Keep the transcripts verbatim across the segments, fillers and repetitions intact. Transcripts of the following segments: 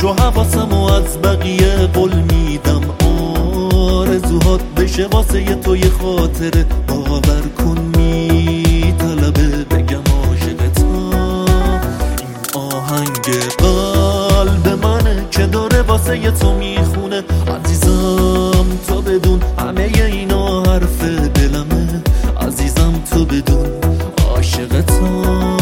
هوش و حواسم و از بقیه قول میدم آرزوهات بشه واسه تو یه خاطره. باور کن میطلبه بگم عاشقتم. این آهنگ قلب منه که داره واسه ی تو میخونه. عزیزم تو بدون همه اینا حرف دلمه. عزیزم تو بدون عاشقتم.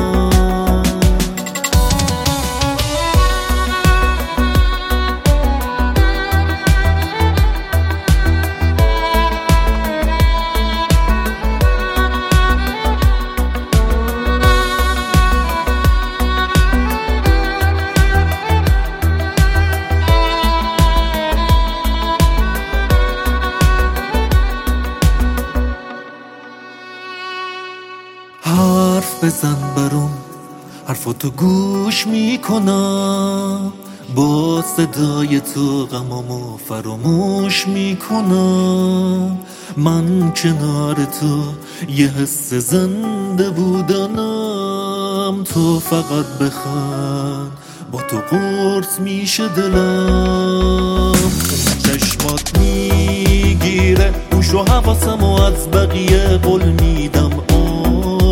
حرف بزن برام، حرفاتو گوش میکنم. با صدای تو غمامو فراموش میکنم. من کنار تو یه حس زنده بودنم. تو فقط بخند با تو قرص میشه دلم. چشمات میگیره هوش و حواسم و از بقیه قول میدم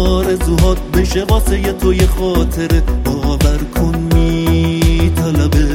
آرزوهات بشه واسه ی تو یه خاطره. باور کن میطلبه